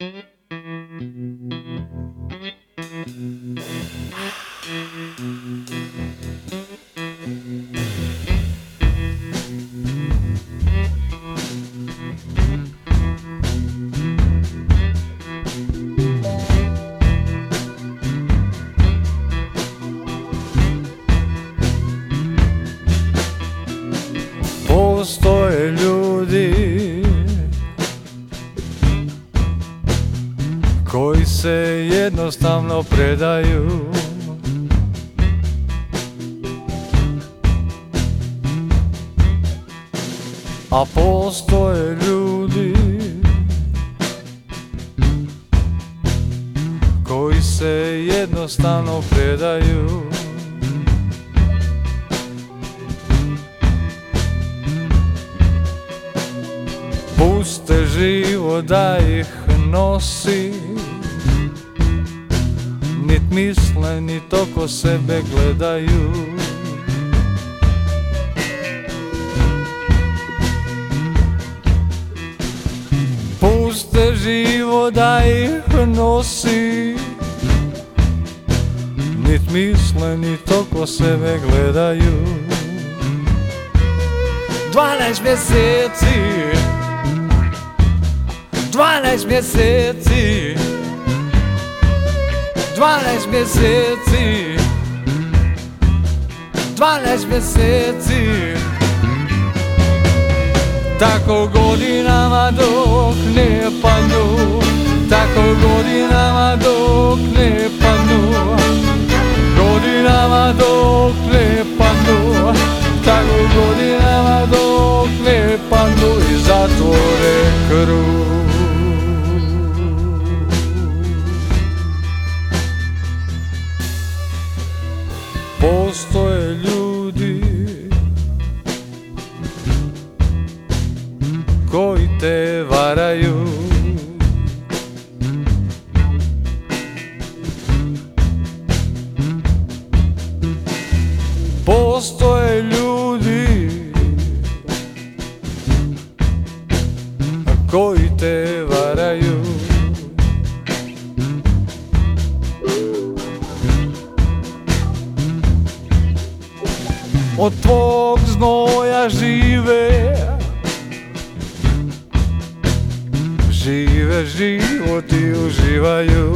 Postoje ljudi koji se jednostavno predaju, a postoje ljudi koji se jednostavno predaju. Puste život da ih nosi, nit misle, nit oko sebe gledaju. Puste život da ih nosi, nit misle, nit oko sebe gledaju. 12 mjeseci, 12 mjeseci, 12 mjeseci, 12 mjeseci. Tako godinama dok ne padnu, tako godinama dok ne padnu, godinama dok ne padnu, tako godinama dok ne padnu i zatvore krug. Postoje ljudi koji te varaju, postoje ljudi koji te varaju. Od tvog znoja žive, žive život i uživaju.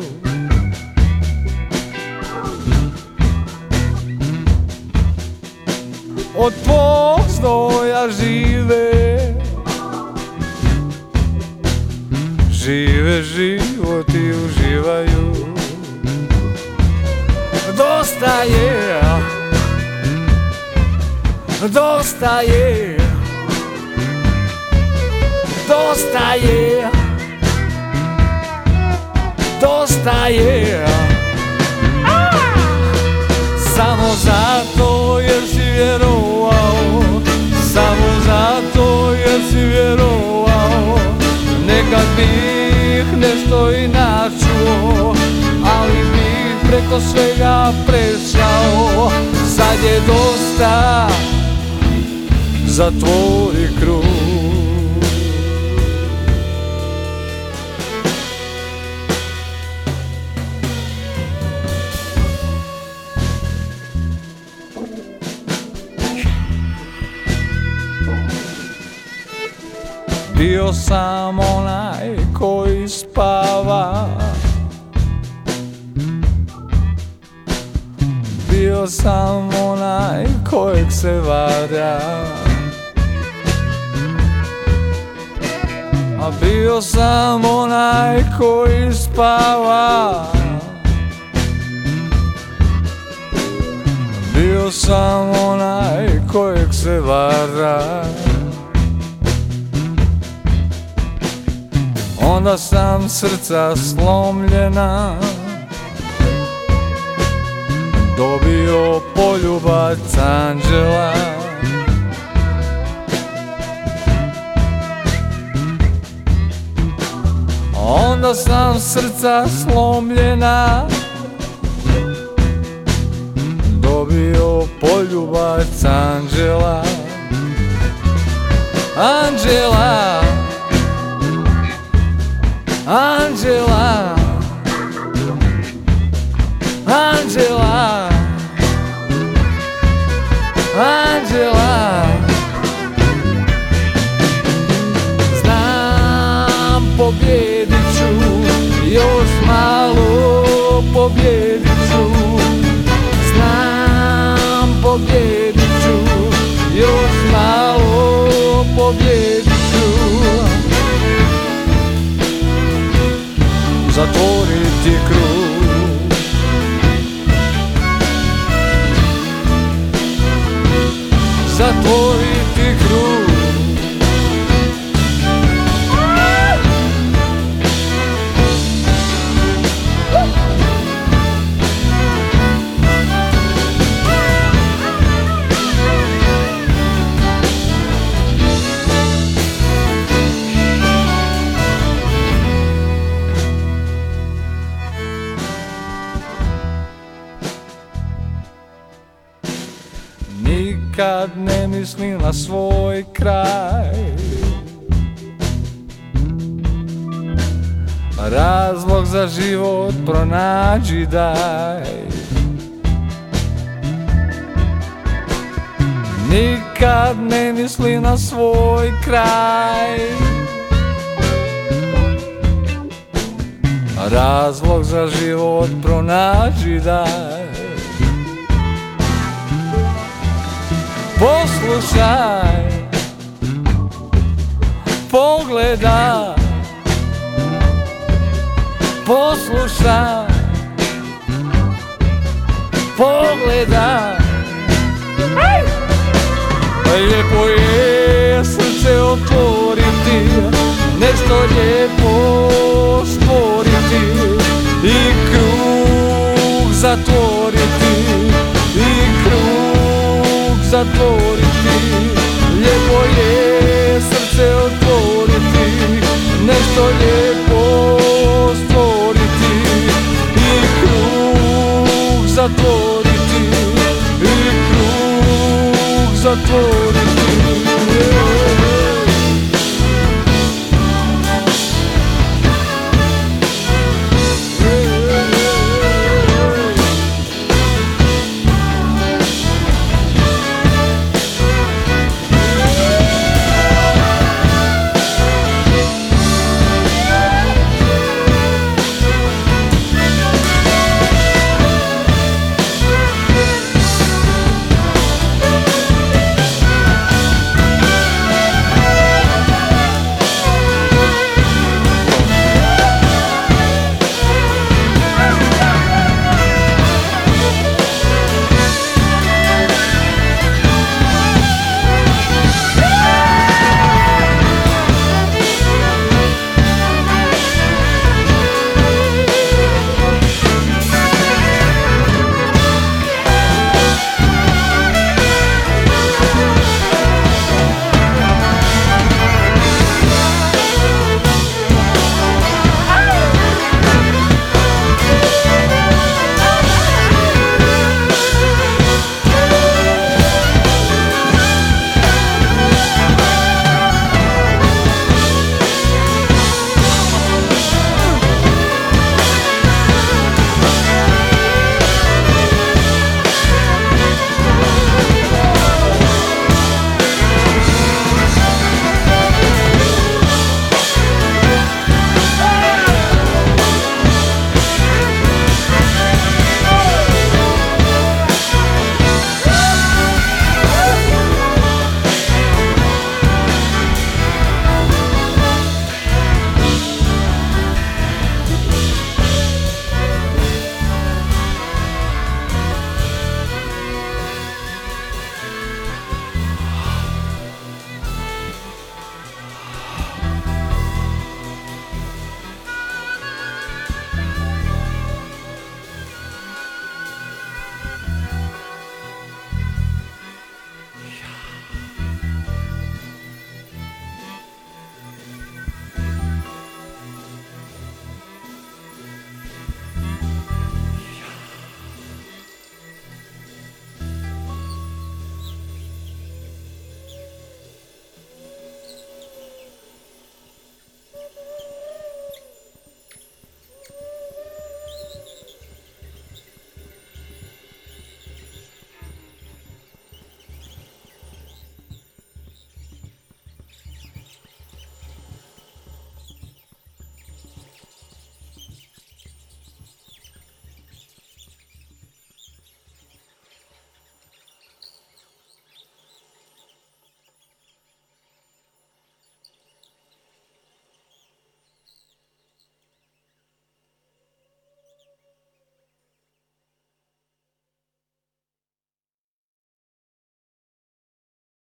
Od tvog znoja žive, žive život i uživaju. Dosta je, dosta je, dosta je, dosta je. Samo zato jer si vjerovao, samo zato jer si vjerovao. Nekad bih nešto i načuo, ali bih preko svega prešao. Sad je dosta, zatvori krug. Bio sam onaj koji spava, bio sam onaj kojeg se vara, a bio sam onaj koji spava, bio sam onaj kojeg se vara. Onda sam srca slomljena dobio poljubac anđela. Onda sam srca slomljena dobio poljubac anđela. Anđela, Anđela, Anđela, Anđela. Znam pobjedit ću, još malo pobjedit ću. Znam pobjedit ću, još malo pobjedit ću. Zatvoriti krug, zatvoriti krug. Nikad ne mislim na svoj kraj, razlog za život pronađi daj. Nikad ne mislim na svoj kraj, razlog za život pronađi daj. Poslušaj, pogledaj, poslušaj, pogledaj. Lijepo je srce otvoriti, nešto lijepo stvoriti i krug zatvoriti, i krug zatvoriti. Lijepo je srce otvoriti, nešto lijepo stvoriti i krug zatvoriti, i krug zatvoriti.